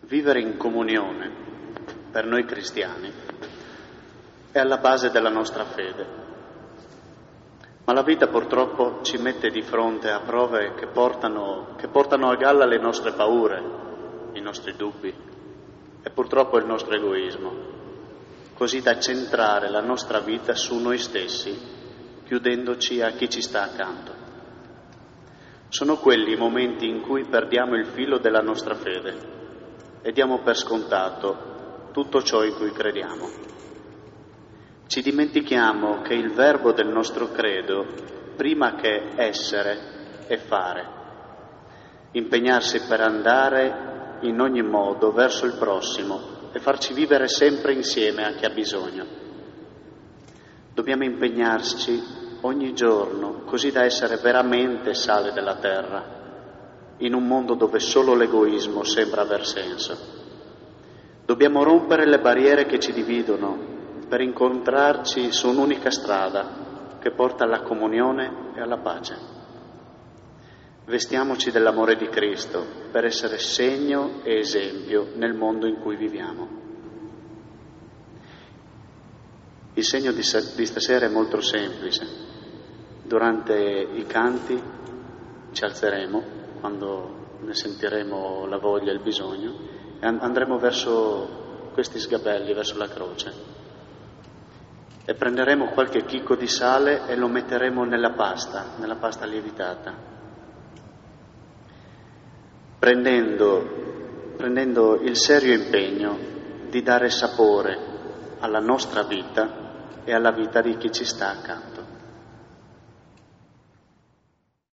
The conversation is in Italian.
Vivere in comunione, per noi cristiani, è alla base della nostra fede. Ma la vita purtroppo ci mette di fronte a prove che portano a galla le nostre paure, i nostri dubbi e purtroppo il nostro egoismo, così da centrare la nostra vita su noi stessi, chiudendoci a chi ci sta accanto. Sono quelli i momenti in cui perdiamo il filo della nostra fede e diamo per scontato tutto ciò in cui crediamo. Ci dimentichiamo che il verbo del nostro credo, prima che essere, è fare. Impegnarsi per andare in ogni modo verso il prossimo e farci vivere sempre insieme a chi ha bisogno. Dobbiamo impegnarci ogni giorno così da essere veramente sale della terra, in un mondo dove solo l'egoismo sembra aver senso. Dobbiamo rompere le barriere che ci dividono per incontrarci su un'unica strada che porta alla comunione e alla pace. Vestiamoci dell'amore di Cristo per essere segno e esempio nel mondo in cui viviamo. Il segno di stasera è molto semplice. Durante i canti ci alzeremo, quando ne sentiremo la voglia e il bisogno, e andremo verso questi sgabelli, verso la croce, e prenderemo qualche chicco di sale e lo metteremo nella pasta lievitata, prendendo il serio impegno di dare sapore alla nostra vita e alla vita di chi ci sta accanto.